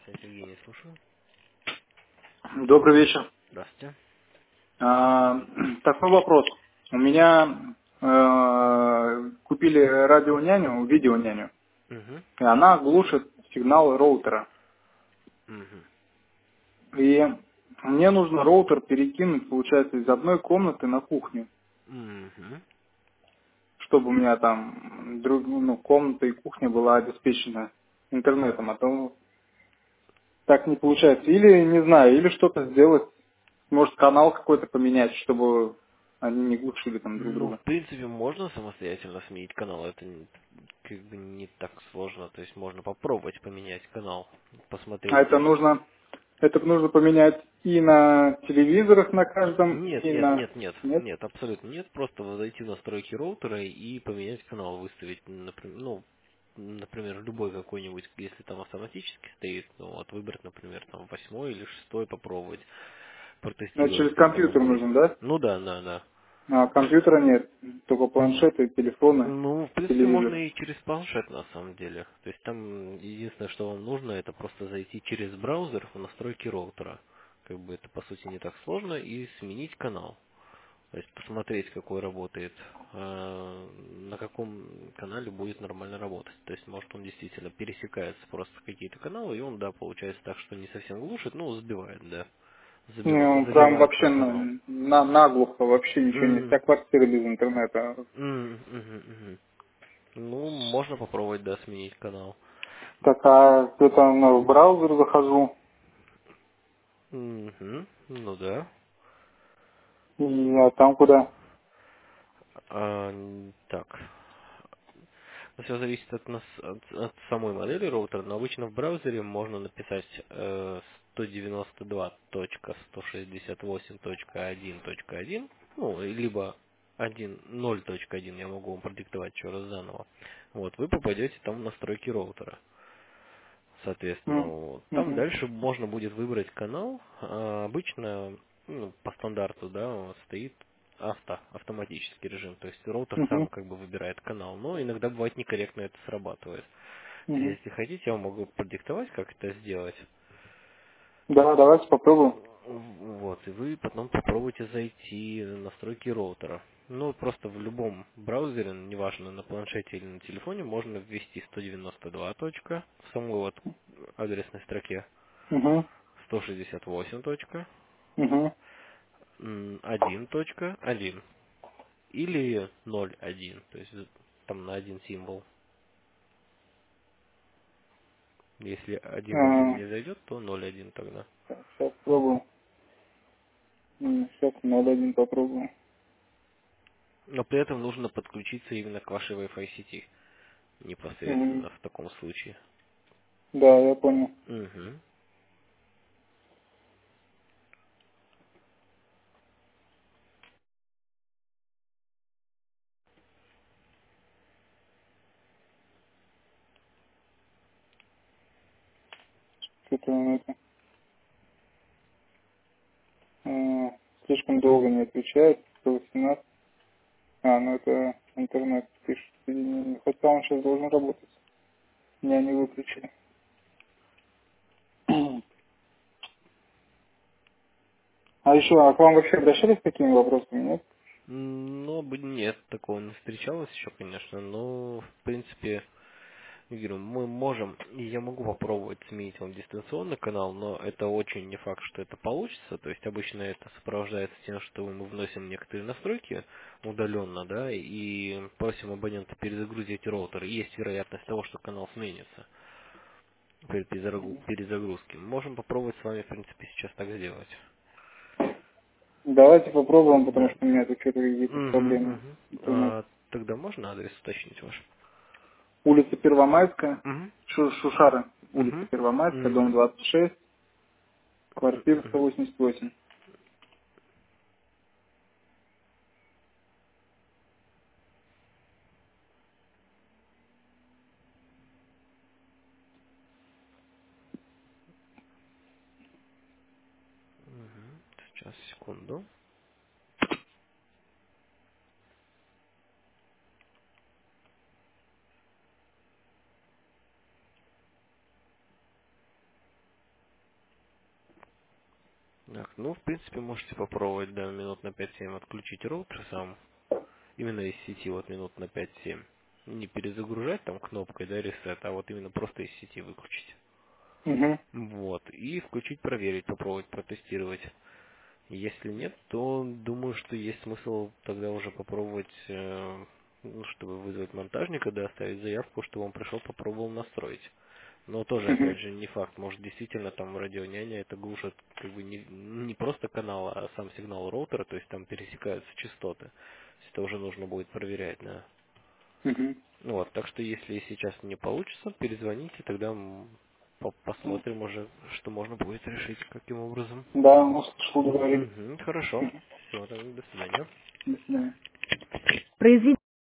Сергей, не слушаю. Добрый вечер. Здравствуйте. Такой вопрос. У меня купили радионяню, видеоняню, Угу. и она глушит сигнал роутера. Угу. И мне нужно роутер перекинуть, получается, из одной комнаты на кухню, Угу. чтобы у меня там комната и кухня была обеспечена интернетом, а то так не получается. Или, не знаю, или что-то сделать, может, канал какой-то поменять, чтобы они не глушили там друг Ну, в друга. принципе, можно самостоятельно сменить канал. Это как бы не так сложно. То есть можно попробовать поменять канал, А посмотреть. это нужно поменять и на телевизорах на каждом, Нет, и нет, на... нет, нет, Нет? нет, абсолютно нет. Просто вот зайти в настройки роутера и поменять канал, выставить, например, любой какой-нибудь, если там автоматически стоит, ну, вот выбрать, например, там 8 или 6 попробовать, Но протестировать, через как оно компьютер будет. нужен, да? Ну да, да, да. А компьютера нет, только планшеты, телефоны, Ну, в принципе, можно телевизор. и через планшет на самом деле. То есть там единственное, что вам нужно, это просто зайти через браузер в настройки роутера. Как бы это по сути не так сложно, и сменить канал. То есть посмотреть, какой работает, на каком канале будет нормально работать. То есть может он действительно пересекается просто какие-то каналы, и он, да, получается так, что не совсем глушит, но сбивает, да. Не, он прям Забивает вообще свой канал. наглухо, вообще ничего не... М, Вся квартира без интернета. мгм, мгм. Ну, можно попробовать, да, сменить канал. Так, а где-то в браузер захожу, Мгм. Ну да. и там куда? Так. Все зависит от самой модели роутера, но обычно в браузере можно написать 192.168.1.1, ну, либо 1.0.1, я могу вам продиктовать еще раз заново. Вот, вы попадете там в настройки роутера. Соответственно, М, вот. Там мгм, дальше можно будет выбрать канал. Обычно, ну, по стандарту, да, вот стоит автоматический режим. То есть роутер сам мгм, как бы выбирает канал, но иногда бывает некорректно это срабатывает. То есть, мгм. если хотите, я вам могу продиктовать, как это сделать. Да, давайте попробуем. Вот, и вы потом попробуйте зайти в настройки роутера. Ну, просто в любом браузере, неважно, на планшете или на телефоне, можно ввести 192 точка в самой вот адресной строке, Угу, 168 точка, угу. 1.1 или 0.1, то есть там на один символ. Если 1.1 не зайдет, то 0.1 тогда. Сейчас пробую. Сейчас 0,1 попробую. Но при этом нужно подключиться именно к вашей Wi-Fi сети, Мгм. непосредственно в таком случае. Да, я понял. Угу. Что-то он это, слишком долго не отвечает. 118. Ну это интернет пишет соединение. Хотя он сейчас должен работать. Меня не выключили. А еще, а к вам вообще обращались с такими вопросами, нет? Ну, нет, такого не встречалось еще, конечно, но, в принципе, я говорю, мы можем, и я могу попробовать сменить вам дистанционный канал, но это очень не факт, что это получится. То есть обычно это сопровождается тем, что мы вносим некоторые настройки удаленно, да, и просим абонента перезагрузить роутер. И есть вероятность того, что канал сменится при перезагрузке. Можем попробовать с вами, в принципе, сейчас так сделать. Давайте попробуем, потому Да. что у меня тут что-то какие-то Угу, проблемы угу. с интернетом. Тогда можно адрес уточнить ваш? Улица Первомайская, Угу, Шушары. Улица угу, Первомайская, дом угу. 26, квартира Угу. 188. Сейчас, секунду. Так, ну, в принципе, можете попробовать, да, минут на 5-7 отключить роутер сам. Именно из сети, вот минут на 5-7. Не перезагружать там кнопкой, да, ресет, а вот именно просто из сети выключить. Угу. Вот. И включить, проверить, попробовать, протестировать. Если нет, то думаю, что есть смысл тогда уже попробовать, ну, чтобы вызвать монтажника, да, оставить заявку, чтобы он пришел, попробовал настроить. Но тоже, Угу. опять же, не факт. Может, действительно там радионяня это глушит как бы не просто канал, а сам сигнал роутера, то есть там пересекаются частоты. То есть это уже нужно будет проверять, да. Угу. Ну вот, так что если сейчас не получится, перезвоните, тогда посмотрим уже, что можно будет решить, каким образом. Да, услышал, говорит. Хорошо. Все, тогда до свидания. До свидания. Произведение